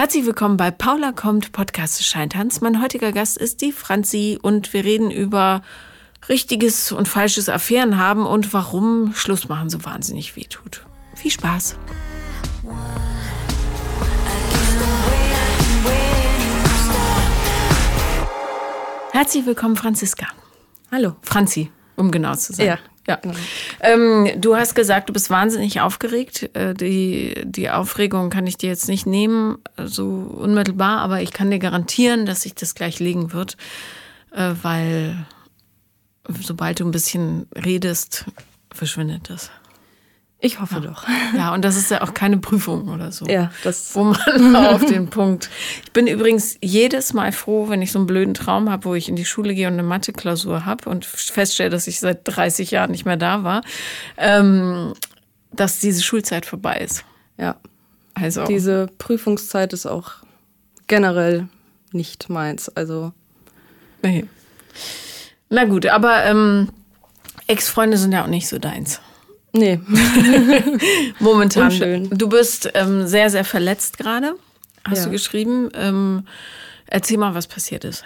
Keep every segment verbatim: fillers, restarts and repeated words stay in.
Herzlich willkommen bei Paula kommt, Podcast des Scheintanz. Mein heutiger Gast ist die Franzi und wir reden über richtiges und falsches Affären haben und warum Schluss machen so wahnsinnig wehtut. Viel Spaß! Herzlich willkommen, Franziska. Hallo. Franzi, um genau zu sein. Ja. Ja. Ähm, du hast gesagt, du bist wahnsinnig aufgeregt. Äh, die, die Aufregung kann ich dir jetzt nicht nehmen, so unmittelbar, aber ich kann dir garantieren, dass sich das gleich legen wird, äh, weil sobald du ein bisschen redest, verschwindet das. Ich hoffe ja. doch. Ja, und das ist ja auch keine Prüfung oder so. Ja, das. Wo man auf den Punkt. Ich bin übrigens jedes Mal froh, wenn ich so einen blöden Traum habe, wo ich in die Schule gehe und eine Mathe-Klausur habe und feststelle, dass ich seit dreißig Jahren nicht mehr da war, ähm, dass diese Schulzeit vorbei ist. Ja. Also. Diese Prüfungszeit ist auch generell nicht meins. Also. Nee. Na gut, aber ähm, Ex-Freunde sind ja auch nicht so deins. Nee. Momentan. Unschön. Du bist ähm, sehr, sehr verletzt gerade, hast ja. du geschrieben. Ähm, erzähl mal, was passiert ist.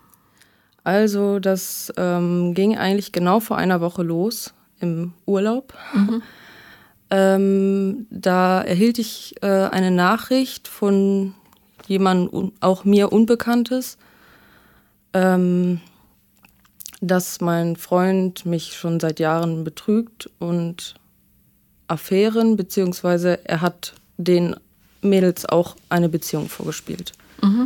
Also, das ähm, ging eigentlich genau vor einer Woche los im Urlaub. Mhm. Ähm, da erhielt ich äh, eine Nachricht von jemandem, auch mir Unbekanntes, ähm, dass mein Freund mich schon seit Jahren betrügt und Affären, beziehungsweise er hat den Mädels auch eine Beziehung vorgespielt. Mhm.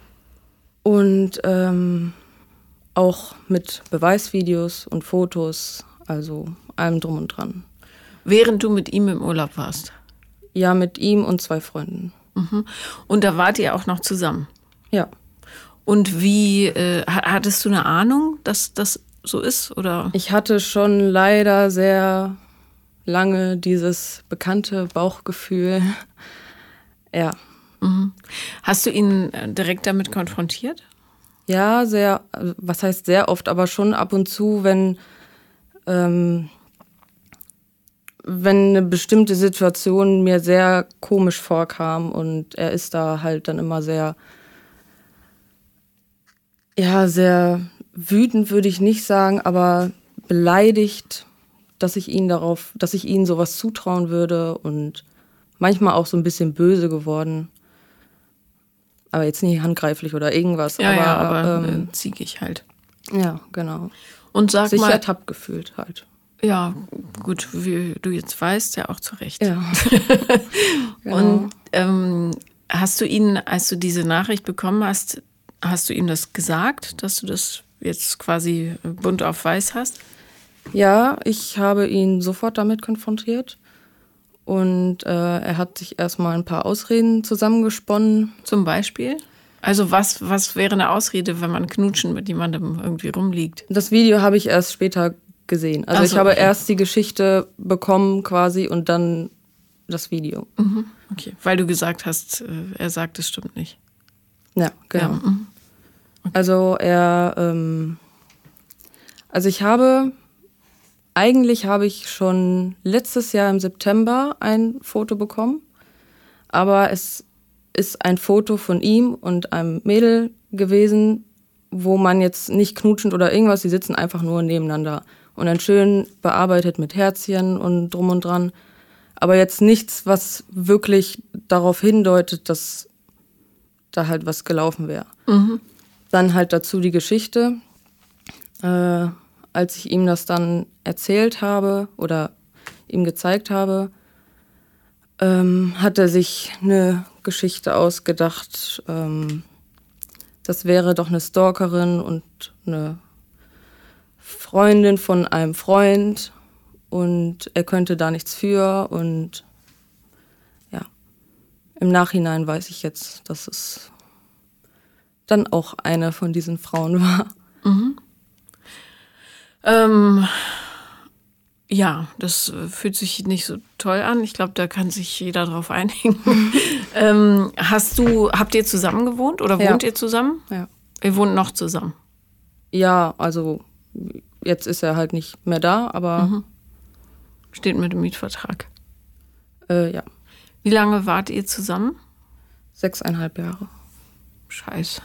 Und ähm, auch mit Beweisvideos und Fotos, also allem drum und dran. Während du mit ihm im Urlaub warst? Ja, mit ihm und zwei Freunden. Mhm. Und da wart ihr auch noch zusammen? Ja. Und wie, äh, hattest du eine Ahnung, dass das so ist? Oder? Ich hatte schon leider sehr lange dieses bekannte Bauchgefühl. Ja. Mhm. Hast du ihn direkt damit konfrontiert? Ja, sehr, was heißt sehr oft, aber schon ab und zu, wenn, ähm, wenn eine bestimmte Situation mir sehr komisch vorkam und er ist da halt dann immer sehr Ja, sehr wütend würde ich nicht sagen, aber beleidigt, dass ich ihn darauf, dass ich ihnen sowas zutrauen würde und manchmal auch so ein bisschen böse geworden. Aber jetzt nicht handgreiflich oder irgendwas. Ja, aber, ja, aber ähm, äh, ziegig halt. Ja, genau. Und sag sich mal, ertappt gefühlt halt. Ja, gut, wie du jetzt weißt, ja auch zu Recht. Ja. Genau. Und ähm, hast du ihn, als du diese Nachricht bekommen hast, hast du ihm das gesagt, dass du das jetzt quasi bunt auf weiß hast? Ja, ich habe ihn sofort damit konfrontiert. Und äh, er hat sich erstmal ein paar Ausreden zusammengesponnen. Zum Beispiel? Also was, was wäre eine Ausrede, wenn man knutschen mit jemandem irgendwie rumliegt? Das Video habe ich erst später gesehen. Also Ach so, ich habe okay. erst die Geschichte bekommen quasi und dann das Video. Mhm, okay, weil du gesagt hast, er sagt, es stimmt nicht. Ja, genau. Ja, mhm. Okay. Also er, ähm, also ich habe, eigentlich habe ich schon letztes Jahr im September ein Foto bekommen, aber es ist ein Foto von ihm und einem Mädel gewesen, wo man jetzt nicht knutschend oder irgendwas, die sitzen einfach nur nebeneinander und dann schön bearbeitet mit Herzchen und drum und dran, aber jetzt nichts, was wirklich darauf hindeutet, dass da halt was gelaufen wäre. Mhm. Dann halt dazu die Geschichte. Äh, als ich ihm das dann erzählt habe oder ihm gezeigt habe, ähm, hat er sich eine Geschichte ausgedacht. Ähm, das wäre doch eine Stalkerin und eine Freundin von einem Freund und er könnte da nichts für. Und ja, im Nachhinein weiß ich jetzt, dass es dann auch eine von diesen Frauen war. Mhm. Ähm, ja, das fühlt sich nicht so toll an. Ich glaube, da kann sich jeder drauf einigen. ähm, hast du, habt ihr zusammen gewohnt oder wohnt Ja. ihr zusammen? Ja. Ihr wohnt noch zusammen? Ja, also jetzt ist er halt nicht mehr da, aber Mhm. Steht mit dem Mietvertrag. äh, ja. Wie lange wart ihr zusammen? Sechseinhalb Jahre. Scheiße.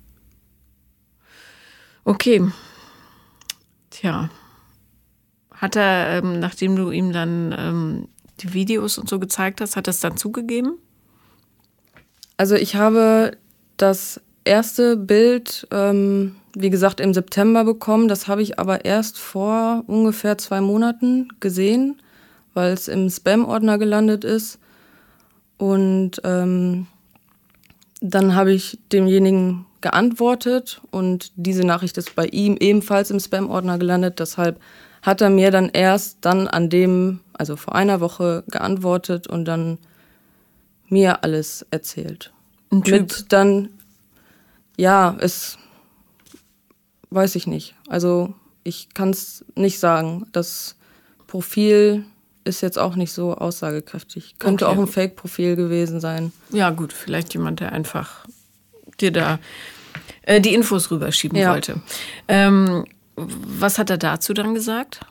Okay. Tja. Hat er, ähm, nachdem du ihm dann ähm, die Videos und so gezeigt hast, hat er es dann zugegeben? Also ich habe das erste Bild, ähm, wie gesagt, im September bekommen. Das habe ich aber erst vor ungefähr zwei Monaten gesehen, weil es im Spam-Ordner gelandet ist. Und ähm, dann habe ich demjenigen geantwortet und diese Nachricht ist bei ihm ebenfalls im Spam-Ordner gelandet. Deshalb hat er mir dann erst dann an dem, also vor einer Woche geantwortet und dann mir alles erzählt. Ein Typ. Mit dann, ja, es weiß ich nicht. Also ich kann es nicht sagen. Das Profil ist jetzt auch nicht so aussagekräftig. Könnte Okay. auch ein Fake-Profil gewesen sein. Ja gut, vielleicht jemand, der einfach dir da äh, die Infos rüberschieben Ja. wollte. Ähm, was hat er dazu dann gesagt?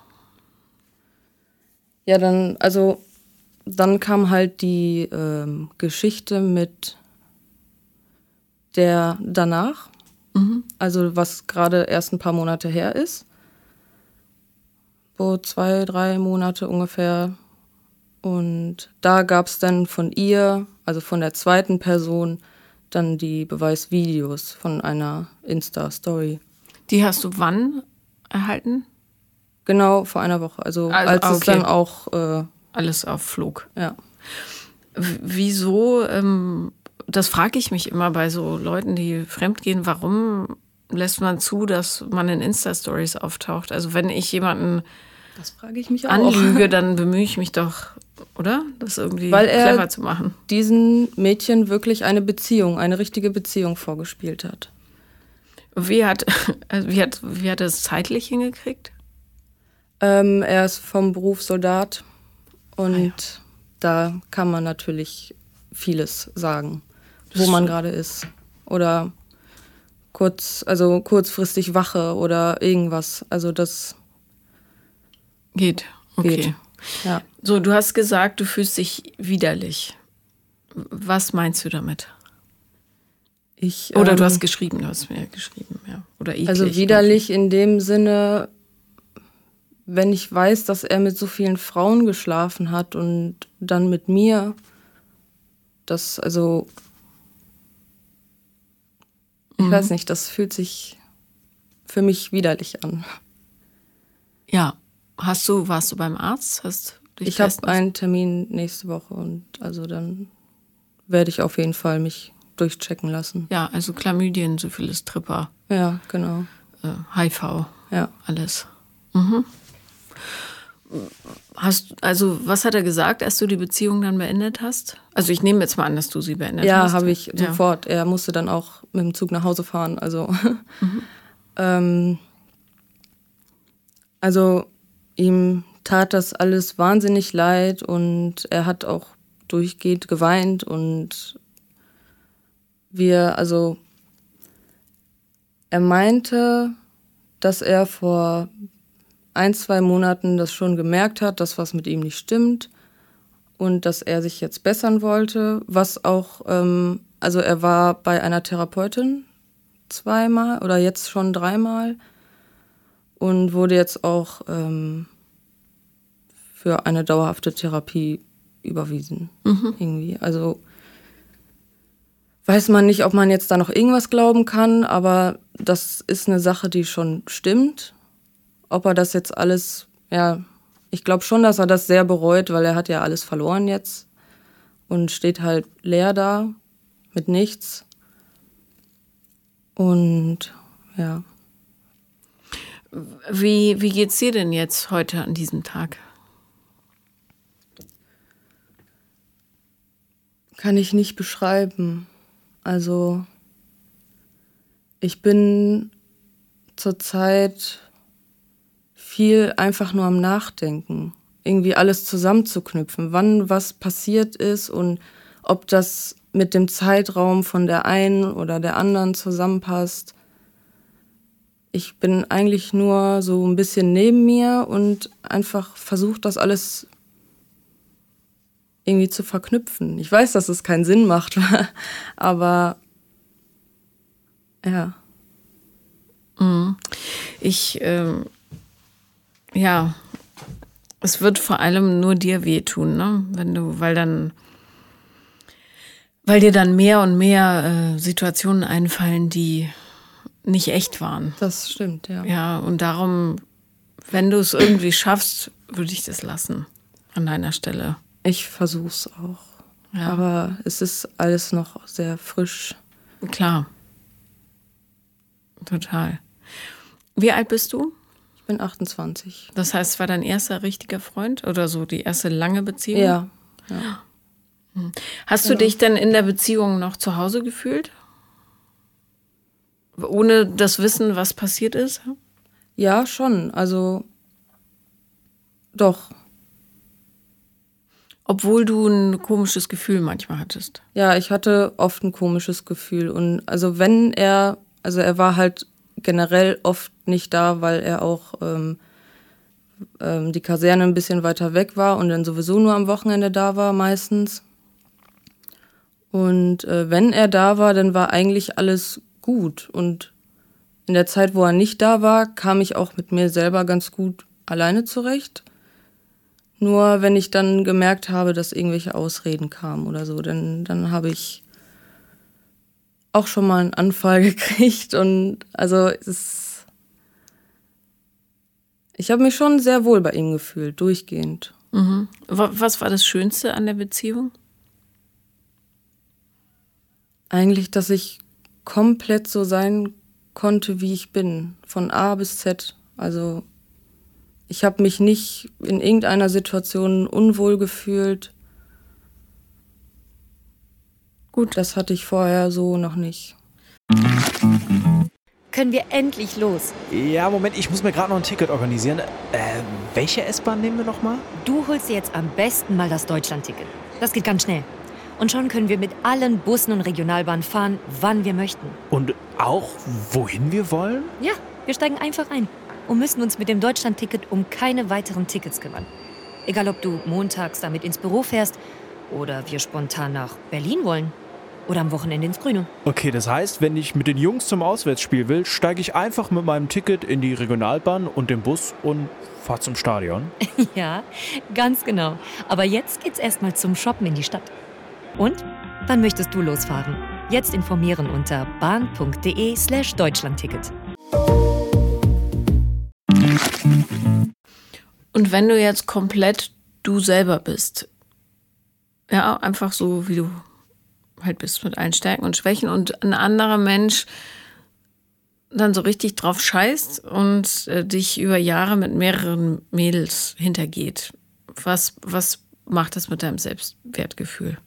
Ja, dann, also dann kam halt die ähm, Geschichte mit der danach, Mhm. also was gerade erst ein paar Monate her ist. So zwei, drei Monate ungefähr. Und da gab es dann von ihr, also von der zweiten Person, dann die Beweisvideos von einer Insta-Story. Die hast du wann erhalten? Genau, vor einer Woche. Also, Also, als ah, es okay. dann auch, äh, Alles auf Flug. ja. W- Wieso, ähm, das frage ich mich immer bei so Leuten, die fremdgehen, warum lässt man zu, dass man in Insta-Stories auftaucht? Also wenn ich jemanden Das frage ich mich auch. anlüge, dann bemühe ich mich doch, oder? Das irgendwie Weil er- clever zu machen. Diesen Mädchen wirklich eine Beziehung, eine richtige Beziehung vorgespielt hat. Wie hat, also wie hat, wie hat er es zeitlich hingekriegt? Ähm, er ist vom Beruf Soldat und Ah ja. da kann man natürlich vieles sagen, Das wo man stimmt. gerade ist. Oder kurz, also kurzfristig Wache oder irgendwas. Also das Geht. Okay. geht. Ja. So, du hast gesagt, du fühlst dich widerlich. Was meinst du damit? Ich, Oder du ähm, hast geschrieben, du hast mir geschrieben, ja. Oder eklig. Also widerlich in dem Sinne, wenn ich weiß, dass er mit so vielen Frauen geschlafen hat und dann mit mir, das, also, ich Mhm. weiß nicht, das fühlt sich für mich widerlich an. Ja. Hast du, warst du beim Arzt? Hast dich Ich habe testen lassen? einen Termin nächste Woche und also dann werde ich auf jeden Fall mich durchchecken lassen. Ja, also Chlamydien, Syphilis, Tripper, Ja, genau. äh, H I V, Ja. alles. Mhm. Hast, also, was hat er gesagt, als du die Beziehung dann beendet hast? Also, ich nehme jetzt mal an, dass du sie beendet hast. Ja, habe ich Ja. sofort. Er musste dann auch mit dem Zug nach Hause fahren. Also, ähm, also ihm tat das alles wahnsinnig leid und er hat auch durchgehend geweint und wir, also er meinte, dass er vor ein, zwei Monaten das schon gemerkt hat, dass was mit ihm nicht stimmt und dass er sich jetzt bessern wollte, was auch, ähm, also er war bei einer Therapeutin zweimal oder jetzt schon dreimal und wurde jetzt auch ähm, für eine dauerhafte Therapie überwiesen. Mhm. Irgendwie. Also weiß man nicht, ob man jetzt da noch irgendwas glauben kann, aber das ist eine Sache, die schon stimmt. Ob er das jetzt alles, ja, ich glaube schon, dass er das sehr bereut, weil er hat ja alles verloren jetzt und steht halt leer da mit nichts. Und ja. Wie, wie geht's dir denn jetzt heute an diesem Tag? Kann ich nicht beschreiben. Also ich bin zurzeit viel einfach nur am Nachdenken. Irgendwie alles zusammenzuknüpfen, wann was passiert ist und ob das mit dem Zeitraum von der einen oder der anderen zusammenpasst. Ich bin eigentlich nur so ein bisschen neben mir und einfach versucht, das alles irgendwie zu verknüpfen. Ich weiß, dass es keinen Sinn macht, aber ja. Ich, ähm, ja, es wird vor allem nur dir wehtun, ne? Wenn du, weil dann, weil dir dann mehr und mehr äh, Situationen einfallen, die nicht echt waren. Das stimmt, ja. Ja, und darum, wenn du es irgendwie schaffst, würde ich das lassen an deiner Stelle. Ich versuch's auch. Ja. Aber es ist alles noch sehr frisch. Klar. Total. Wie alt bist du? Ich bin achtundzwanzig. Das heißt, es war dein erster richtiger Freund oder so die erste lange Beziehung? Ja. ja. Hast du Genau. dich denn in der Beziehung noch zu Hause gefühlt? Ohne das Wissen, was passiert ist? Ja, schon. Also doch. Obwohl du ein komisches Gefühl manchmal hattest. Ja, ich hatte oft ein komisches Gefühl. Und also wenn er, also er war halt generell oft nicht da, weil er auch ähm, ähm, die Kaserne ein bisschen weiter weg war und dann sowieso nur am Wochenende da war meistens. Und äh, wenn er da war, dann war eigentlich alles gut. Und in der Zeit, wo er nicht da war, kam ich auch mit mir selber ganz gut alleine zurecht. Nur wenn ich dann gemerkt habe, dass irgendwelche Ausreden kamen oder so, dann, dann habe ich auch schon mal einen Anfall gekriegt. Und also es ist, ich habe mich schon sehr wohl bei ihm gefühlt, durchgehend. Mhm. Was war das Schönste an der Beziehung? Eigentlich, dass ich komplett so sein konnte, wie ich bin, von A bis Z. Also ich habe mich nicht in irgendeiner Situation unwohl gefühlt. Gut, das hatte ich vorher so noch nicht. Können wir endlich los? Ja, Moment, ich muss mir gerade noch ein Ticket organisieren. Äh, welche S-Bahn nehmen wir nochmal? Du holst dir jetzt am besten mal das Deutschland-Ticket. Das geht ganz schnell. Und schon können wir mit allen Bussen und Regionalbahnen fahren, wann wir möchten. Und auch, wohin wir wollen? Ja, wir steigen einfach ein und müssen uns mit dem Deutschland-Ticket um keine weiteren Tickets kümmern. Egal, ob du montags damit ins Büro fährst oder wir spontan nach Berlin wollen oder am Wochenende ins Grüne. Okay, das heißt, wenn ich mit den Jungs zum Auswärtsspiel will, steige ich einfach mit meinem Ticket in die Regionalbahn und den Bus und fahre zum Stadion. Ja, ganz genau. Aber jetzt geht's erstmal zum Shoppen in die Stadt. Und? Wann möchtest du losfahren? Jetzt informieren unter bahn.de slash Deutschlandticket. Und wenn du jetzt komplett du selber bist, ja, einfach so, wie du halt bist, mit allen Stärken und Schwächen und ein anderer Mensch dann so richtig drauf scheißt und äh, dich über Jahre mit mehreren Mädels hintergeht, was, was macht das mit deinem Selbstwertgefühl?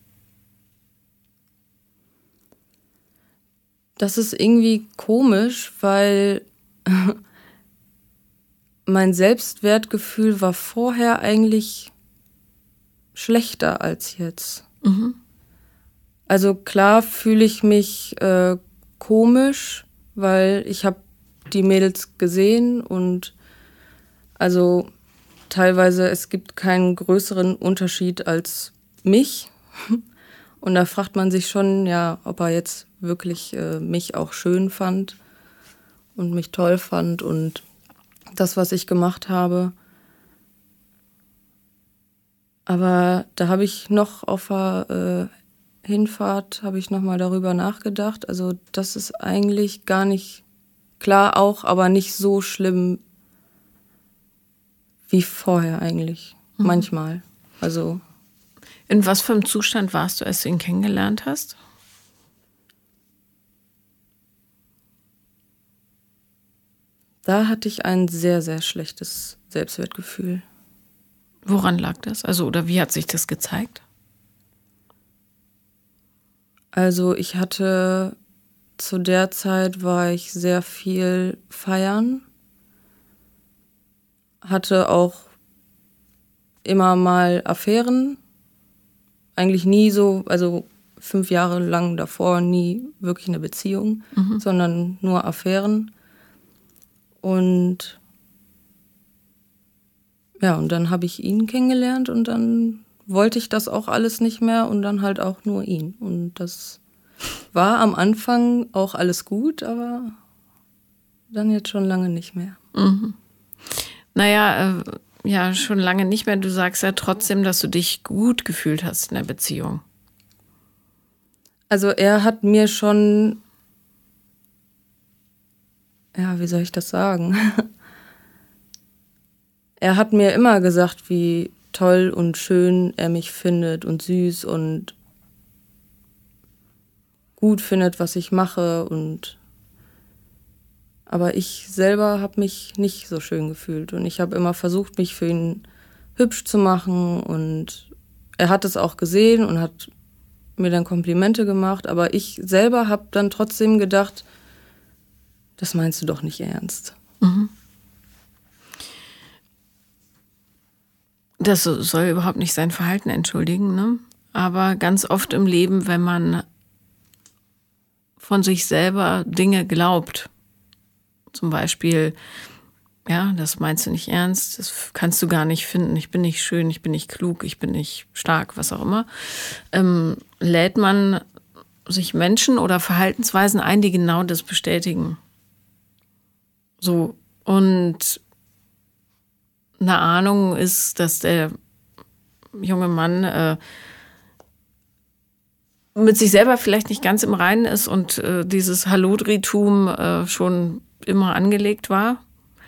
Das ist irgendwie komisch, weil mein Selbstwertgefühl war vorher eigentlich schlechter als jetzt. Mhm. Also klar fühle ich mich äh, komisch, weil ich habe die Mädels gesehen und also teilweise es gibt keinen größeren Unterschied als mich. Und da fragt man sich schon, ja, ob er jetzt wirklich äh, mich auch schön fand und mich toll fand und das, was ich gemacht habe. Aber da habe ich noch auf der äh, Hinfahrt, habe ich noch mal darüber nachgedacht. Also das ist eigentlich gar nicht, klar auch, aber nicht so schlimm wie vorher eigentlich, mhm. manchmal. Also in was für einem Zustand warst du, als du ihn kennengelernt hast? Da hatte ich ein sehr, sehr schlechtes Selbstwertgefühl. Woran lag das? Also, oder wie hat sich das gezeigt? Also ich hatte, zu der Zeit war ich sehr viel feiern, hatte auch immer mal Affären, eigentlich nie so, also fünf Jahre lang davor nie wirklich eine Beziehung, mhm. sondern nur Affären. Und ja, und dann habe ich ihn kennengelernt und dann wollte ich das auch alles nicht mehr und dann halt auch nur ihn. Und das war am Anfang auch alles gut, aber dann jetzt schon lange nicht mehr. Mhm. Naja, äh, ja, schon lange nicht mehr. Du sagst ja trotzdem, dass du dich gut gefühlt hast in der Beziehung. Also er hat mir schon, ja, wie soll ich das sagen? Er hat mir immer gesagt, wie toll und schön er mich findet und süß und gut findet, was ich mache. Und aber ich selber habe mich nicht so schön gefühlt und ich habe immer versucht, mich für ihn hübsch zu machen und er hat es auch gesehen und hat mir dann Komplimente gemacht, aber ich selber habe dann trotzdem gedacht, das meinst du doch nicht ernst. Mhm. Das soll überhaupt nicht sein Verhalten entschuldigen, ne? Aber ganz oft im Leben, wenn man von sich selber Dinge glaubt, zum Beispiel, ja, das meinst du nicht ernst, das kannst du gar nicht finden, ich bin nicht schön, ich bin nicht klug, ich bin nicht stark, was auch immer, ähm, lädt man sich Menschen oder Verhaltensweisen ein, die genau das bestätigen. So, und eine Ahnung ist, dass der junge Mann äh, mit sich selber vielleicht nicht ganz im Reinen ist und äh, dieses Hallodritum äh, schon immer angelegt war.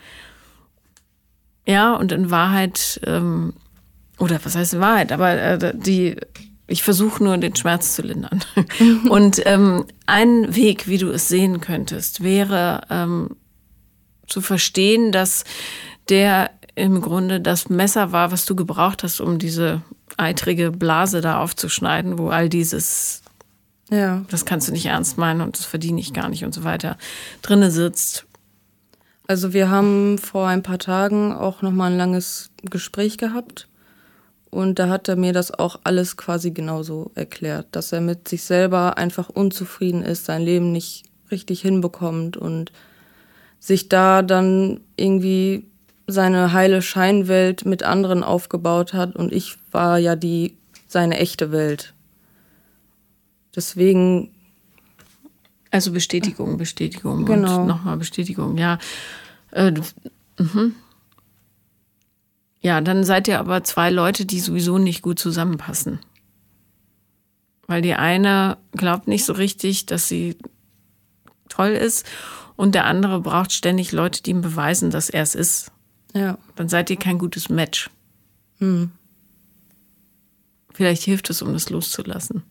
Ja, und in Wahrheit, ähm, oder was heißt in Wahrheit, aber äh, die, ich versuche nur den Schmerz zu lindern. Und ähm, ein Weg, wie du es sehen könntest, wäre ähm, zu verstehen, dass der im Grunde das Messer war, was du gebraucht hast, um diese eitrige Blase da aufzuschneiden, wo all dieses, ja, das kannst du nicht ernst meinen und das verdiene ich gar nicht und so weiter, drinne sitzt. Also wir haben vor ein paar Tagen auch nochmal ein langes Gespräch gehabt und da hat er mir das auch alles quasi genauso erklärt, dass er mit sich selber einfach unzufrieden ist, sein Leben nicht richtig hinbekommt und sich da dann irgendwie seine heile Scheinwelt mit anderen aufgebaut hat und ich war ja die seine echte Welt. Deswegen. Also Bestätigung, Bestätigung genau. Und nochmal Bestätigung, ja. Äh, mhm. Ja, dann seid ihr aber zwei Leute, die sowieso nicht gut zusammenpassen. Weil die eine glaubt nicht so richtig, dass sie toll ist und der andere braucht ständig Leute, die ihm beweisen, dass er es ist. Ja. Dann seid ihr kein gutes Match. Hm. Vielleicht hilft es, um das loszulassen.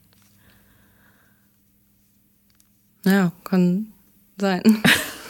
Ja, kann sein.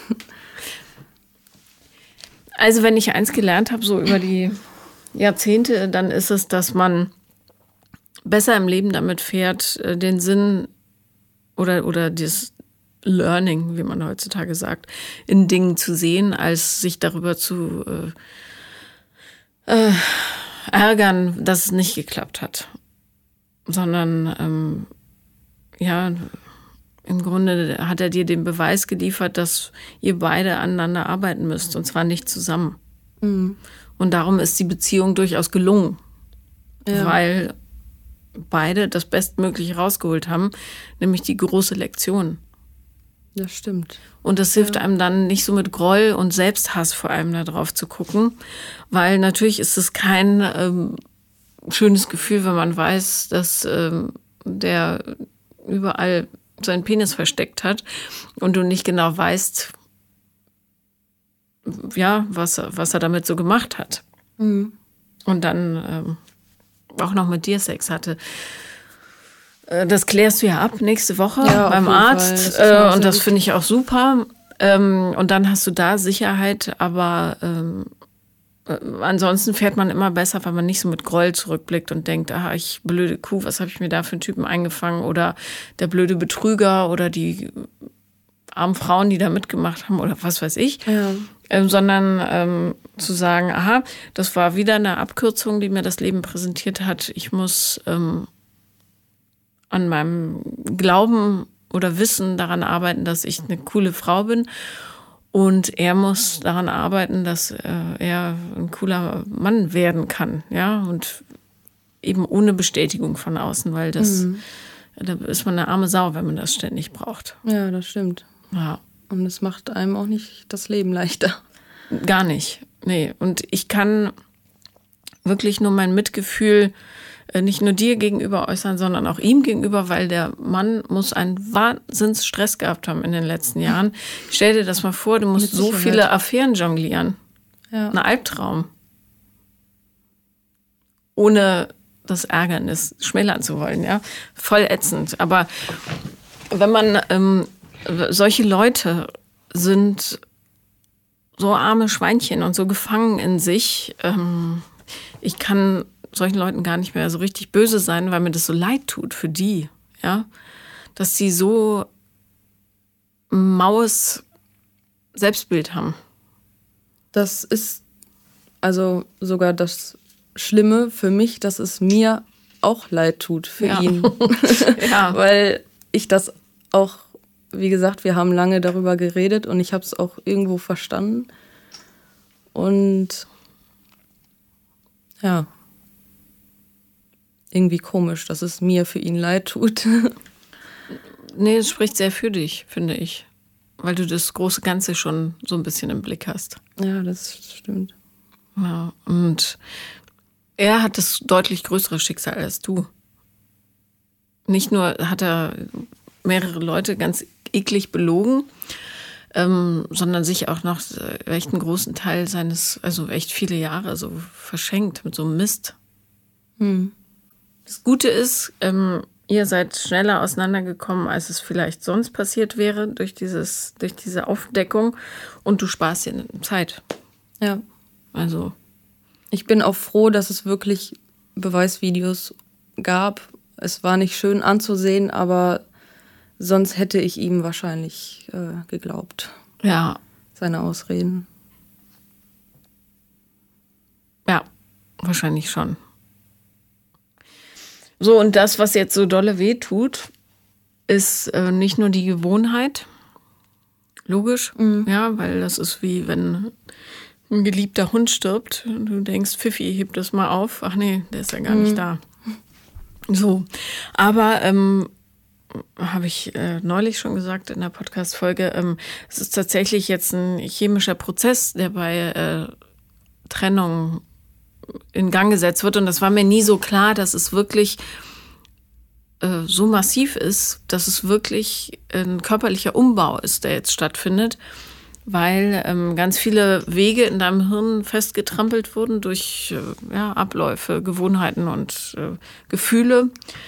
Also wenn ich eins gelernt habe, so über die Jahrzehnte, dann ist es, dass man besser im Leben damit fährt, den Sinn oder, oder das Learning, wie man heutzutage sagt, in Dingen zu sehen, als sich darüber zu äh, äh, ärgern, dass es nicht geklappt hat. Sondern, ähm, ja, im Grunde hat er dir den Beweis geliefert, dass ihr beide aneinander arbeiten müsst, und zwar nicht zusammen. Mhm. Und darum ist die Beziehung durchaus gelungen, ja. Weil beide das Bestmögliche rausgeholt haben, nämlich die große Lektion. Das stimmt. Und das hilft ja. einem dann nicht so mit Groll und Selbsthass vor allem da drauf zu gucken, weil natürlich ist es kein ähm, schönes Gefühl, wenn man weiß, dass ähm, der überall seinen Penis versteckt hat und du nicht genau weißt, ja, was, was er damit so gemacht hat. Mhm. Und dann ähm, auch noch mit dir Sex hatte. Das klärst du ja ab nächste Woche ja, beim Arzt. Das und das finde ich auch super. Und dann hast du da Sicherheit. Aber ähm, ansonsten fährt man immer besser, weil man nicht so mit Groll zurückblickt und denkt, ah, ich blöde Kuh, was habe ich mir da für einen Typen eingefangen? Oder der blöde Betrüger oder die armen Frauen, die da mitgemacht haben oder was weiß ich. Ja. Ähm, sondern ähm, zu sagen, aha, das war wieder eine Abkürzung, die mir das Leben präsentiert hat. Ich muss ähm, an meinem Glauben oder Wissen daran arbeiten, dass ich eine coole Frau bin. Und er muss daran arbeiten, dass äh, er ein cooler Mann werden kann. Ja, und eben ohne Bestätigung von außen, weil das, Mhm. da ist man eine arme Sau, wenn man das ständig braucht. Ja, das stimmt. Ja, Und es macht einem auch nicht das Leben leichter. gar nicht. Nee, und ich kann wirklich nur mein Mitgefühl äh, nicht nur dir gegenüber äußern, sondern auch ihm gegenüber, weil der Mann muss einen Wahnsinnsstress gehabt haben in den letzten Jahren. Stell dir das mal vor, du musst Mit so Sicherheit. viele Affären jonglieren. Ja. Ein Albtraum. Ohne das Ärgernis schmälern zu wollen, ja. Voll ätzend. Aber wenn man, ähm, solche Leute sind so arme Schweinchen und so gefangen in sich, ähm, ich kann solchen Leuten gar nicht mehr so richtig böse sein, weil mir das so leid tut für die, ja. Dass sie so maues Selbstbild haben. Das ist also sogar das Schlimme für mich, dass es mir auch leid tut für Ja. ihn. Ja. Weil ich das auch, wie gesagt, wir haben lange darüber geredet und ich habe es auch irgendwo verstanden. Und ja, irgendwie komisch, dass es mir für ihn leid tut. Nee, es spricht sehr für dich, finde ich. Weil du das große Ganze schon so ein bisschen im Blick hast. Ja, das stimmt. Ja, und er hat das deutlich größere Schicksal als du. Nicht nur hat er mehrere Leute ganz eklig belogen, ähm, sondern sich auch noch echt einen großen Teil seines, also echt viele Jahre so verschenkt mit so einem Mist. Hm. Das Gute ist, ähm, ihr seid schneller auseinandergekommen, als es vielleicht sonst passiert wäre durch dieses, durch diese Aufdeckung, und du sparst dir Zeit. Ja. Also Ich bin auch froh, dass es wirklich Beweisvideos gab. Es war nicht schön anzusehen, aber sonst hätte ich ihm wahrscheinlich äh, geglaubt, ja, seine Ausreden. ja, wahrscheinlich schon. So, und das, was jetzt so dolle wehtut, ist äh, nicht nur die Gewohnheit. Logisch, Mhm. ja, weil das ist wie wenn ein geliebter Hund stirbt. Du denkst, Pfiffi, heb das mal auf. Ach nee, der ist ja gar nicht da. So, aber ähm, habe ich äh, neulich schon gesagt in der Podcast-Folge, ähm, es ist tatsächlich jetzt ein chemischer Prozess, der bei äh, Trennung in Gang gesetzt wird. Und das war mir nie so klar, dass es wirklich äh, so massiv ist, dass es wirklich ein körperlicher Umbau ist, der jetzt stattfindet, weil ähm, ganz viele Wege in deinem Hirn festgetrampelt wurden durch äh, ja, Abläufe, Gewohnheiten und äh, Gefühle.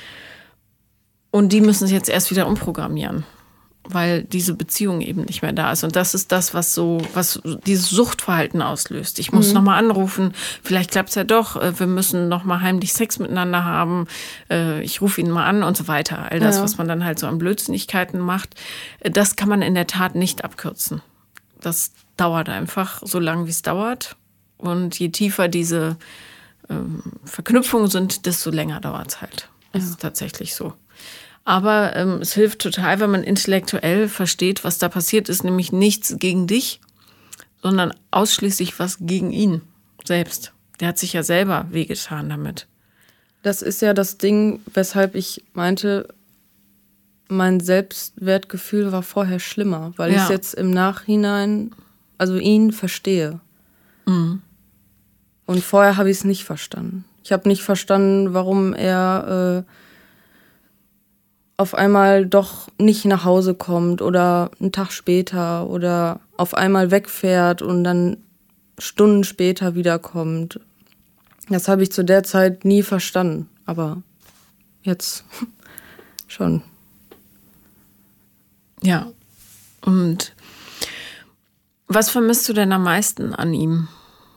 Und die müssen sich jetzt erst wieder umprogrammieren, weil diese Beziehung eben nicht mehr da ist. Und das ist das, was so, was dieses Suchtverhalten auslöst. Ich muss mhm. nochmal anrufen, vielleicht klappt es ja doch, wir müssen nochmal heimlich Sex miteinander haben, ich rufe ihn mal an und so weiter. All das, ja. was man dann halt so an Blödsinnigkeiten macht, das kann man in der Tat nicht abkürzen. Das dauert einfach so lange, wie es dauert. Und je tiefer diese ähm, Verknüpfungen sind, desto länger dauert es halt. Das ja. ist tatsächlich so. Aber ähm, es hilft total, wenn man intellektuell versteht, was da passiert ist, nämlich nichts gegen dich, sondern ausschließlich was gegen ihn selbst. Der hat sich ja selber wehgetan damit. Das ist ja das Ding, weshalb ich meinte, mein Selbstwertgefühl war vorher schlimmer, weil ja. ich es jetzt im Nachhinein, also ihn verstehe. Mhm. Und vorher habe ich es nicht verstanden. Ich habe nicht verstanden, warum er äh, auf einmal doch nicht nach Hause kommt oder einen Tag später oder auf einmal wegfährt und dann Stunden später wiederkommt. Das habe ich zu der Zeit nie verstanden, aber jetzt schon. Ja, und was vermisst du denn am meisten an ihm?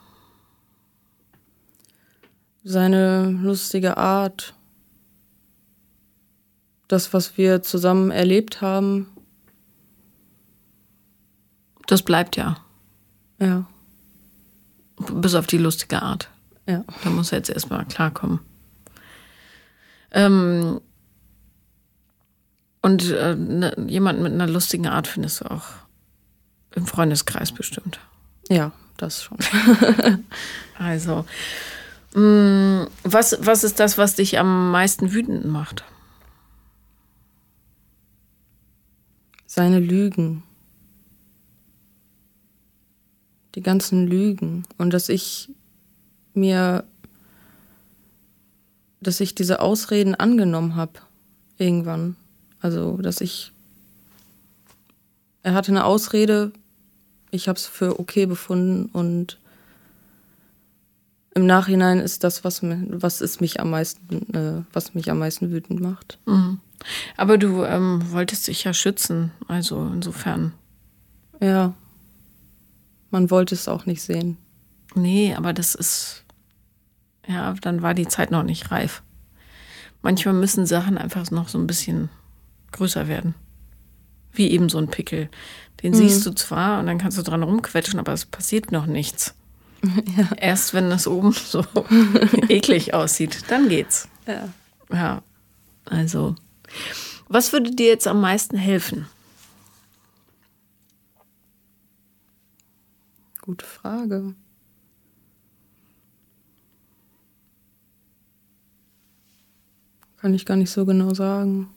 Seine lustige Art. Das, was wir zusammen erlebt haben. Das bleibt ja. Ja. Bis auf die lustige Art. Ja. Da muss er jetzt erstmal klarkommen. Ähm, und äh, ne, jemanden mit einer lustigen Art findest du auch im Freundeskreis bestimmt. Ja, das schon. Also, Was, was ist das, was dich am meisten wütend macht? Seine Lügen. Die ganzen Lügen. Und dass ich mir, dass ich diese Ausreden angenommen habe. Irgendwann. Also, dass ich, er hatte eine Ausrede, ich habe es für okay befunden und im Nachhinein ist das, was, was ist mich am meisten, äh, was mich am meisten wütend macht. Mhm. Aber du ähm, wolltest dich ja schützen, also insofern. Ja. Man wollte es auch nicht sehen. Nee, aber das ist, ja, dann war die Zeit noch nicht reif. Manchmal müssen Sachen einfach noch so ein bisschen größer werden. Wie eben so ein Pickel. Den mhm. siehst du zwar und dann kannst du dran rumquetschen, aber es passiert noch nichts. Ja. Erst wenn das oben so eklig aussieht, dann geht's. Ja. Ja, also. Was würde dir jetzt am meisten helfen? Gute Frage. Kann ich gar nicht so genau sagen.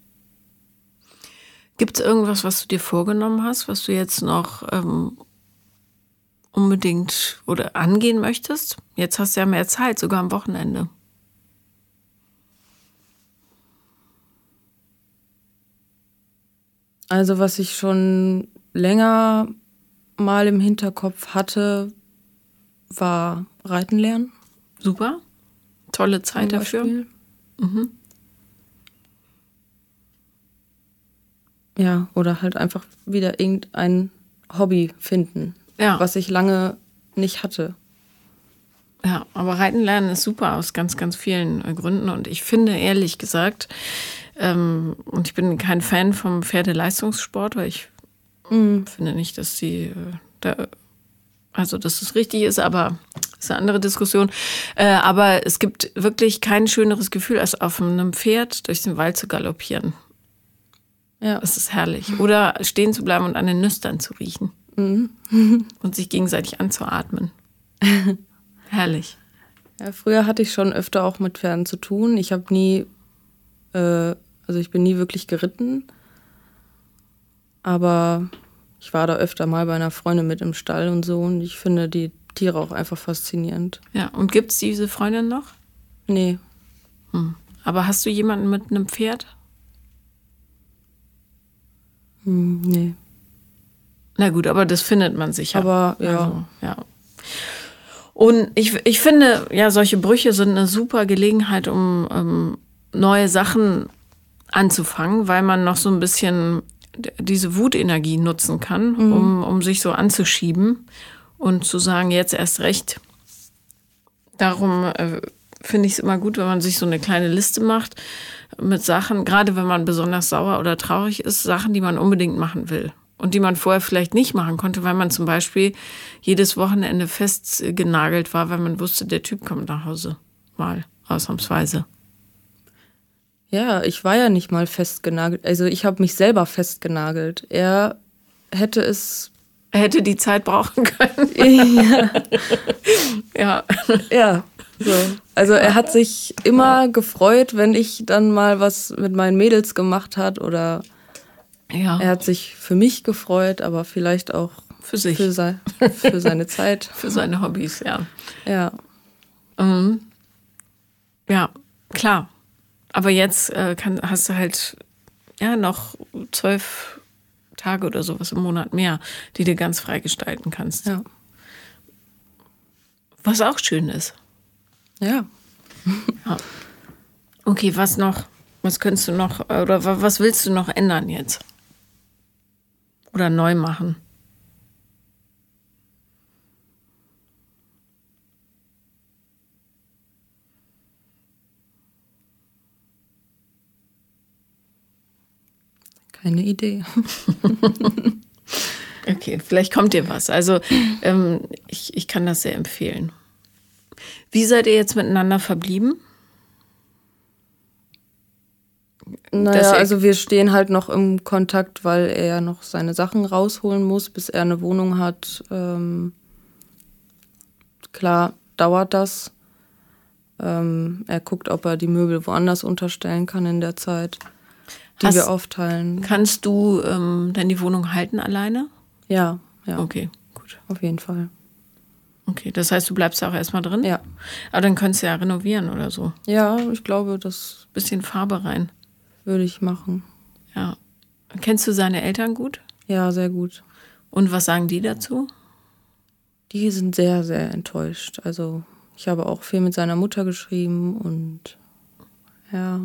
Gibt es irgendwas, was du dir vorgenommen hast, was du jetzt noch ähm, unbedingt oder angehen möchtest? Jetzt hast du ja mehr Zeit, sogar am Wochenende. Also was ich schon länger mal im Hinterkopf hatte, war Reiten lernen. Super. Tolle Zeit dafür. Mhm. Ja, oder halt einfach wieder irgendein Hobby finden, ja. was ich lange nicht hatte. Ja, aber Reiten lernen ist super aus ganz, ganz vielen äh, Gründen. Und ich finde, ehrlich gesagt, ähm, und ich bin kein Fan vom Pferdeleistungssport, weil ich mhm. finde nicht, dass die, äh, da, also dass es richtig ist, aber das ist eine andere Diskussion. Äh, aber es gibt wirklich kein schöneres Gefühl, als auf einem Pferd durch den Wald zu galoppieren. Ja. Das ist herrlich. Oder stehen zu bleiben und an den Nüstern zu riechen. Mhm. Und sich gegenseitig anzuatmen. Herrlich. Ja, früher hatte ich schon öfter auch mit Pferden zu tun. Ich habe nie, äh, also ich bin nie wirklich geritten. Aber ich war da öfter mal bei einer Freundin mit im Stall und so. Und ich finde die Tiere auch einfach faszinierend. Ja, und gibt es diese Freundin noch? Nee. Hm. Aber hast du jemanden mit einem Pferd? Hm, nee. Na gut, aber das findet man sicher. Aber ja. Also, ja. Und ich, ich finde, ja, solche Brüche sind eine super Gelegenheit, um ähm, neue Sachen anzufangen, weil man noch so ein bisschen diese Wutenergie nutzen kann, mhm. um, um sich so anzuschieben und zu sagen, jetzt erst recht. Darum äh, finde ich es immer gut, wenn man sich so eine kleine Liste macht mit Sachen, gerade wenn man besonders sauer oder traurig ist, Sachen, die man unbedingt machen will. Und die man vorher vielleicht nicht machen konnte, weil man zum Beispiel jedes Wochenende festgenagelt war, weil man wusste, der Typ kommt nach Hause. Mal, ausnahmsweise. Ja, ich war ja nicht mal festgenagelt. Also ich habe mich selber festgenagelt. Er hätte es... Er hätte die Zeit brauchen können. Ja. Ja. Ja, so. Also er hat sich immer gefreut, wenn ich dann mal was mit meinen Mädels gemacht hat oder... Ja. Er hat sich für mich gefreut, aber vielleicht auch für sich. Für, sei, für seine Zeit. Für seine Hobbys, ja. Ja. Mhm. Ja, klar. Aber jetzt äh, kann, hast du halt ja noch zwölf Tage oder sowas im Monat mehr, die du ganz frei gestalten kannst. Ja. Was auch schön ist. Ja. Ja. Okay, was noch? Was könntest du noch, oder was willst du noch ändern jetzt? Oder neu machen? Keine Idee. Okay, vielleicht kommt dir was. Also ähm, ich, ich kann das sehr empfehlen. Wie seid ihr jetzt miteinander verblieben? Naja, also wir stehen halt noch im Kontakt, weil er noch seine Sachen rausholen muss, bis er eine Wohnung hat. Ähm, klar dauert das, Ähm, er guckt, ob er die Möbel woanders unterstellen kann in der Zeit, die Hast- wir aufteilen. Kannst du ähm, denn die Wohnung halten alleine? Ja, ja, Okay, gut. auf jeden Fall. Okay, das heißt, du bleibst da auch erstmal drin? Ja, Aber dann könntest du ja renovieren oder so. ja, ich glaube, das Bisschen Farbe rein. würde ich machen. Ja. Kennst du seine Eltern gut? Ja, sehr gut. Und was sagen die dazu? Die sind sehr, sehr enttäuscht. Also ich habe auch viel mit seiner Mutter geschrieben und ja,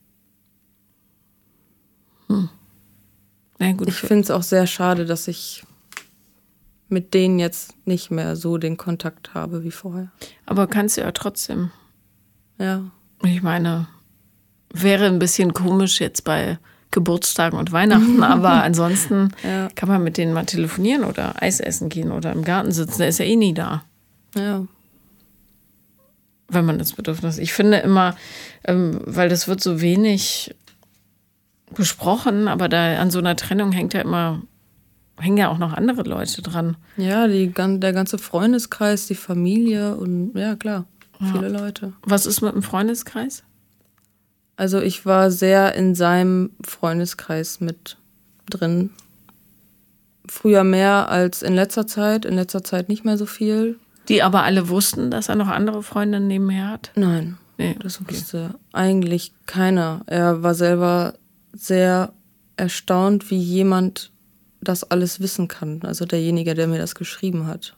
Na gut, ich finde es auch sehr schade, dass ich mit denen jetzt nicht mehr so den Kontakt habe wie vorher. aber kannst du ja trotzdem. Ja, Ich meine, wäre ein bisschen komisch jetzt bei Geburtstagen und Weihnachten, aber ansonsten Ja. kann man mit denen mal telefonieren oder Eis essen gehen oder im Garten sitzen. Der ist ja eh nie da, ja, wenn man das Bedürfnis hat. Ich finde immer, ähm, weil das wird so wenig besprochen, aber da an so einer Trennung hängt ja immer, hängen ja auch noch andere Leute dran. ja, die, gan- der ganze Freundeskreis, die Familie und ja, klar, viele Leute. Was ist mit dem Freundeskreis? Also ich war sehr in seinem Freundeskreis mit drin. Früher mehr als in letzter Zeit, in letzter Zeit nicht mehr so viel. Die aber alle wussten, dass er noch andere Freundinnen nebenher hat? Nein, Nee, das okay. wusste eigentlich keiner. Er war selber sehr erstaunt, wie jemand das alles wissen kann. Also derjenige, der mir das geschrieben hat.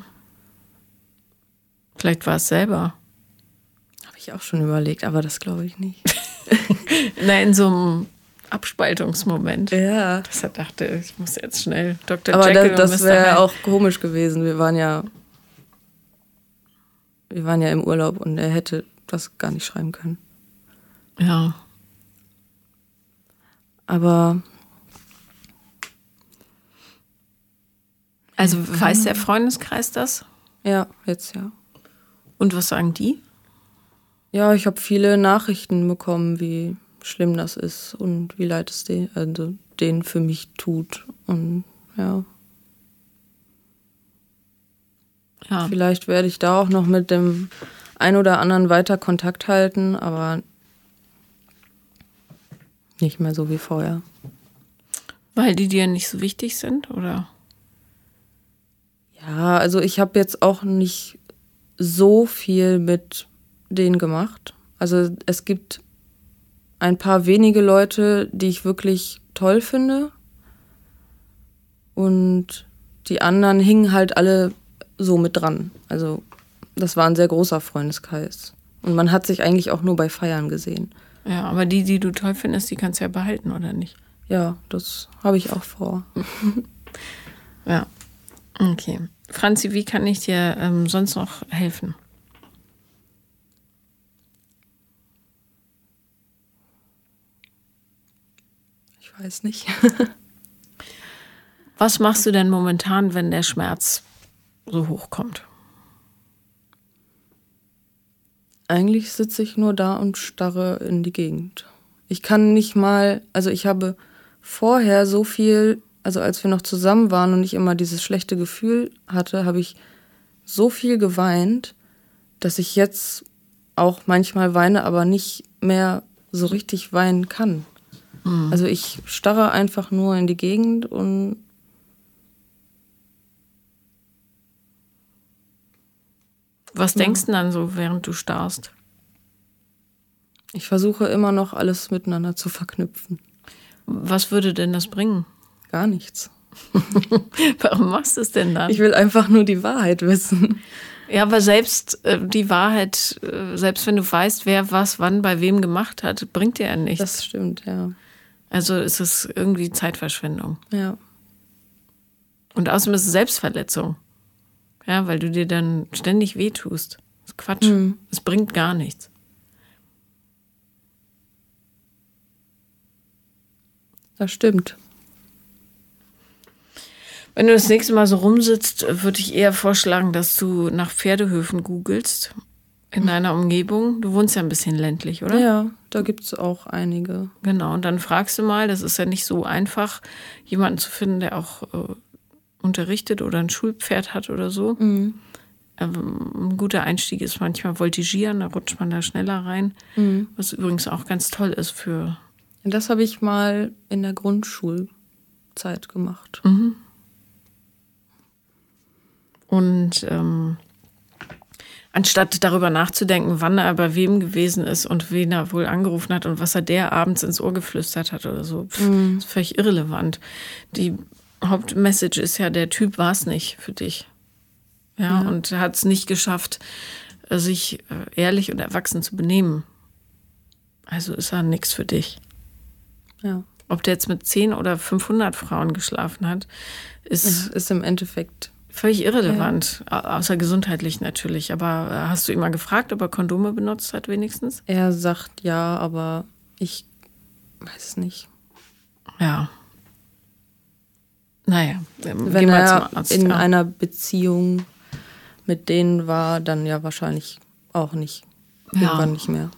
Vielleicht war es selber. Habe ich auch schon überlegt, aber das glaube ich nicht. Na, in so einem Abspaltungsmoment. Ja. Dass er dachte, ich muss jetzt schnell Doktor Aber Jekyll das, das und Mister wäre Hyde. auch komisch gewesen. Wir waren ja, wir waren ja im Urlaub und er hätte das gar nicht schreiben können. Ja. Aber Also weiß der Freundeskreis das? ja, jetzt ja. Und was sagen die? Ja, ich habe viele Nachrichten bekommen, wie schlimm das ist und wie leid es denen, also denen für mich tut. Und ja, Ja. vielleicht werde ich da auch noch mit dem ein oder anderen weiter Kontakt halten, aber nicht mehr so wie vorher. Weil die dir nicht so wichtig sind, oder? Ja, also ich habe jetzt auch nicht so viel mit denen gemacht. Also es gibt ein paar wenige Leute, die ich wirklich toll finde. Und die anderen hingen halt alle so mit dran. Also das war ein sehr großer Freundeskreis. Und man hat sich eigentlich auch nur bei Feiern gesehen. Ja, aber die, die du toll findest, die kannst du ja behalten, oder nicht? Ja, das habe ich auch vor. Ja. Okay. Franzi, wie kann ich dir ähm, sonst noch helfen? Ich weiß nicht. Was machst du denn momentan, wenn der Schmerz so hoch kommt? Eigentlich sitze ich nur da und starre in die Gegend. Ich kann nicht mal, also ich habe vorher so viel, also als wir noch zusammen waren und ich immer dieses schlechte Gefühl hatte, habe ich so viel geweint, dass ich jetzt auch manchmal weine, aber nicht mehr so richtig weinen kann. Mhm. Also ich starre einfach nur in die Gegend und Was denkst du denn dann so, während du starrst? ich versuche immer noch alles miteinander zu verknüpfen. Was würde denn das bringen? Gar nichts. Warum machst du es denn dann? Ich will einfach nur die Wahrheit wissen. Ja, aber selbst äh, die Wahrheit, äh, selbst wenn du weißt, wer was wann bei wem gemacht hat, bringt dir ja nichts. Das stimmt, ja. Also ist es irgendwie Zeitverschwendung. Ja. Und außerdem ist es Selbstverletzung. Ja, weil du dir dann ständig wehtust. Das ist Quatsch. Mhm. Es bringt gar nichts. Das stimmt. Wenn du das nächste Mal so rumsitzt, würde ich eher vorschlagen, dass du nach Pferdehöfen googelst in deiner Umgebung. Du wohnst ja ein bisschen ländlich, oder? Ja, da gibt es auch einige. Genau, und dann fragst du mal, das ist ja nicht so einfach, jemanden zu finden, der auch äh, unterrichtet oder ein Schulpferd hat oder so. Mhm. ein guter Einstieg ist manchmal Voltigieren, da rutscht man da schneller rein, Mhm. was übrigens auch ganz toll ist für... Das habe ich mal in der Grundschulzeit gemacht. Mhm. Und ähm, anstatt darüber nachzudenken, wann er bei wem gewesen ist und wen er wohl angerufen hat und was er der abends ins Ohr geflüstert hat oder so, pff, Mhm. ist völlig irrelevant. Die Hauptmessage ist ja, der Typ war es nicht für dich. Ja, Ja. und er hat es nicht geschafft, sich äh, ehrlich und erwachsen zu benehmen. Also ist er nichts für dich. Ja. Ob der jetzt mit zehn oder fünfhundert Frauen geschlafen hat, ist Es ist im Endeffekt. völlig irrelevant, au- außer gesundheitlich natürlich. Aber äh, hast du ihn mal gefragt, ob er Kondome benutzt hat wenigstens? Er sagt ja, aber ich weiß es nicht. Ja. Naja, ähm, Wenn geh mal er zum Arzt. in ja. einer Beziehung mit denen war, dann ja wahrscheinlich auch nicht. Ja. Irgendwann nicht mehr.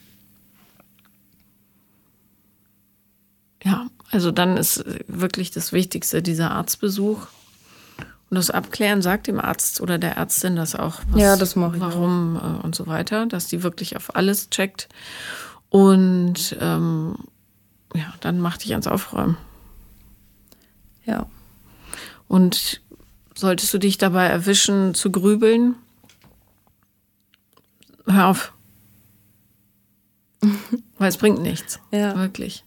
Ja, also dann ist wirklich das Wichtigste dieser Arztbesuch. Und das Abklären, sagt dem Arzt oder der Ärztin das auch. Was, Ja, das mache ich Warum äh, und so weiter, dass die wirklich auf alles checkt. Und ähm, ja, dann mach dich ans Aufräumen. Ja. Und solltest du dich dabei erwischen, zu grübeln, hör auf. Weil es bringt nichts. Ja. Wirklich.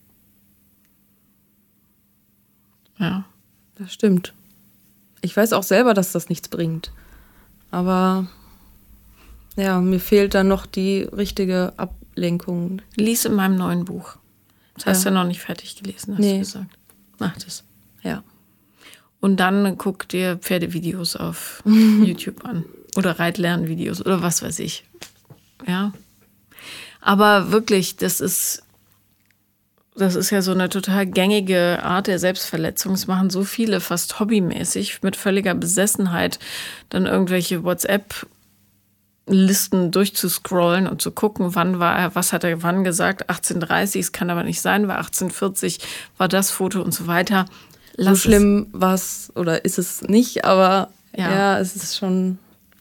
Ja. Das stimmt. Ich weiß auch selber, dass das nichts bringt. Aber ja, mir fehlt dann noch die richtige Ablenkung. Lies in meinem neuen Buch. Das hast du Ja. ja noch nicht fertig gelesen, hast Nee. du gesagt. Mach das. Ja. Und dann guck dir Pferdevideos auf YouTube an. Oder Reitlernvideos oder was weiß ich. Ja. Aber wirklich, das ist, das ist ja so eine total gängige Art der Selbstverletzung. Es machen so viele fast hobbymäßig mit völliger Besessenheit dann irgendwelche WhatsApp-Listen durchzuscrollen und zu gucken, wann war er, was hat er wann gesagt. achtzehn Uhr dreißig, es kann aber nicht sein, war achtzehn Uhr vierzig, war das Foto und so weiter. So Lass es. schlimm war es oder ist es nicht, aber Ja. ja, es ist schon.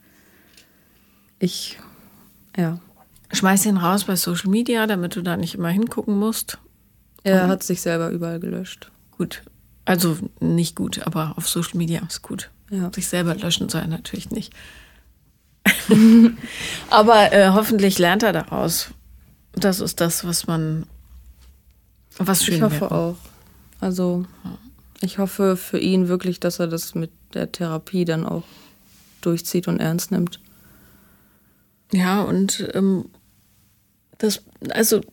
Ich. Ja. Schmeiß ihn raus bei Social Media, damit du da nicht immer hingucken musst. Er hat sich selber überall gelöscht. Gut. Also nicht gut, aber auf Social Media ist gut. Ja. Sich selber löschen soll er natürlich nicht. Aber äh, hoffentlich lernt er daraus. Das ist das, was man, was schön Ich hoffe wäre. auch. Also, ich hoffe für ihn wirklich, dass er das mit der Therapie dann auch durchzieht und ernst nimmt. Ja, und ähm, das, also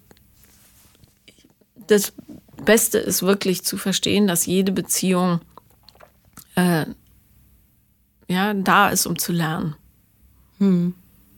das Beste ist wirklich zu verstehen, dass jede Beziehung äh, ja, da ist, um zu lernen. Hm.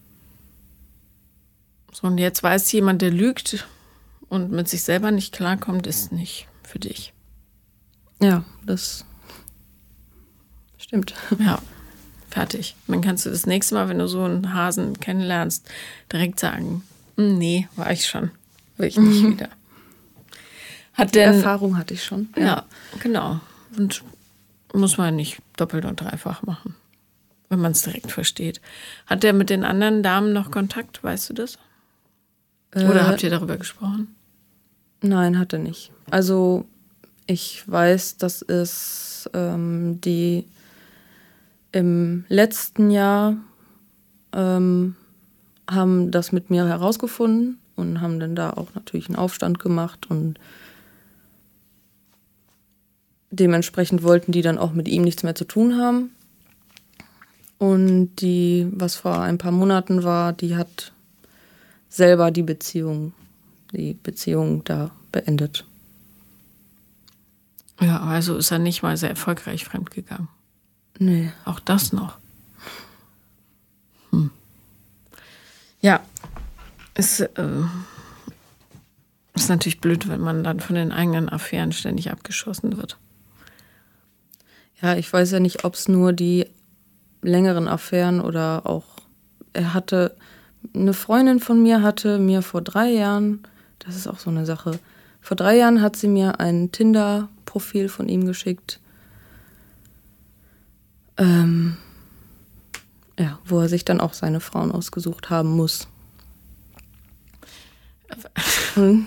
So, und jetzt weiß jemand, der lügt und mit sich selber nicht klarkommt, ist nicht für dich. Ja, das stimmt. Ja, fertig. Dann kannst du das nächste Mal, wenn du so einen Hasen kennenlernst, direkt sagen, "Hm, nee, war ich schon. Will ich nicht wieder. Hat Die denn, Erfahrung hatte ich schon. ja, genau. Und muss man nicht doppelt und dreifach machen, wenn man es direkt versteht. Hat der mit den anderen Damen noch Kontakt, weißt du das? Oder Äh, habt ihr darüber gesprochen? Nein, hat er nicht. Also ich weiß, dass es ähm, die im letzten Jahr ähm, haben das mit mir herausgefunden und haben dann da auch natürlich einen Aufstand gemacht und dementsprechend wollten die dann auch mit ihm nichts mehr zu tun haben. Und die, was vor ein paar Monaten war, die hat selber die Beziehung, die Beziehung da beendet. Ja, also ist er nicht mal sehr erfolgreich fremdgegangen. Nee. Auch das noch. Hm. Ja, ist, äh, ist natürlich blöd, wenn man dann von den eigenen Affären ständig abgeschossen wird. Ja, ich weiß ja nicht, ob es nur die längeren Affären oder auch, er hatte, eine Freundin von mir hatte mir vor drei Jahren, das ist auch so eine Sache, vor drei Jahren hat sie mir ein Tinder-Profil von ihm geschickt. Ähm, ja, wo er sich dann auch seine Frauen ausgesucht haben muss. Hm.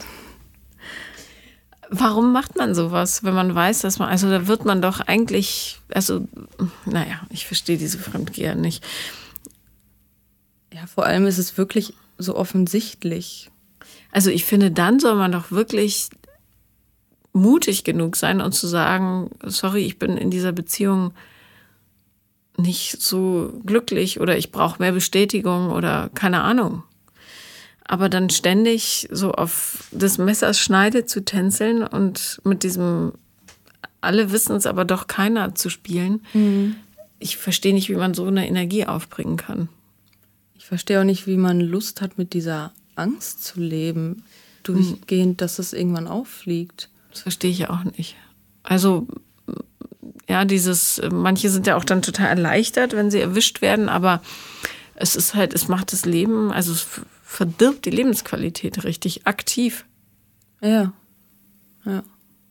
Warum macht man sowas, wenn man weiß, dass man, also da wird man doch eigentlich, also, naja, ich verstehe diese Fremdgeher nicht. Ja, vor allem ist es wirklich so offensichtlich. Also ich finde, dann soll man doch wirklich mutig genug sein und zu sagen, sorry, ich bin in dieser Beziehung nicht so glücklich oder ich brauche mehr Bestätigung oder keine Ahnung. Aber dann ständig so auf des Messers Schneide zu tänzeln und mit diesem alle wissen es, aber doch keiner zu spielen, mhm. Ich verstehe nicht, wie man so eine Energie aufbringen kann. Ich verstehe auch nicht, wie man Lust hat, mit dieser Angst zu leben, durchgehend, dass es irgendwann auffliegt. Das verstehe ich auch nicht. Also, ja, dieses, manche sind ja auch dann total erleichtert, wenn sie erwischt werden, aber es ist halt, es macht das Leben, also es verdirbt die Lebensqualität richtig aktiv. Ja. Ja.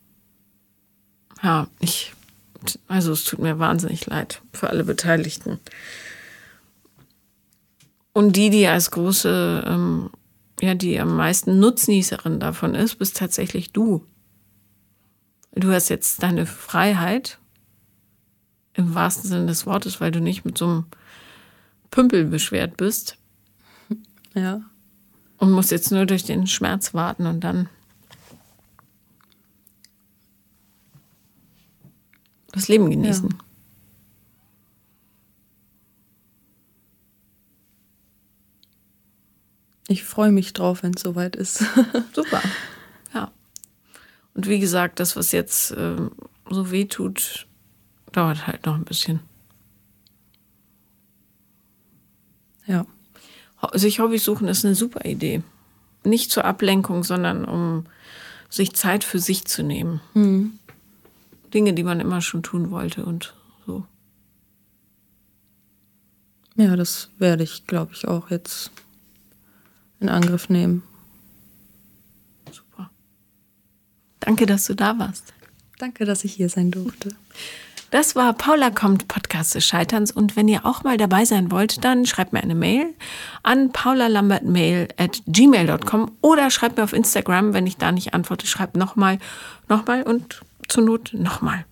Ja, ich, also es tut mir wahnsinnig leid für alle Beteiligten. Und die, die als große, ähm, ja, die am meisten Nutznießerin davon ist, bist tatsächlich du. Du hast jetzt deine Freiheit, im wahrsten Sinne des Wortes, weil du nicht mit so einem Pümpel beschwert bist. Ja. Und musst jetzt nur durch den Schmerz warten und dann das Leben genießen. Ja. Ich freue mich drauf, wenn es soweit ist. Super. Ja. Und wie gesagt, das, was jetzt äh, so weh tut, dauert halt noch ein bisschen. Ja. Sich Hobbys suchen ist eine super Idee. Nicht zur Ablenkung, sondern um sich Zeit für sich zu nehmen. Mhm. Dinge, die man immer schon tun wollte und so. Ja, das werde ich, glaube ich, auch jetzt in Angriff nehmen. Super. Danke, dass du da warst. Danke, dass ich hier sein durfte. Das war Paula kommt, Podcast des Scheiterns. Und wenn ihr auch mal dabei sein wollt, dann schreibt mir eine Mail an paulalambertmail at gmail dot com oder schreibt mir auf Instagram, wenn ich da nicht antworte, schreibt nochmal, nochmal und zur Not nochmal.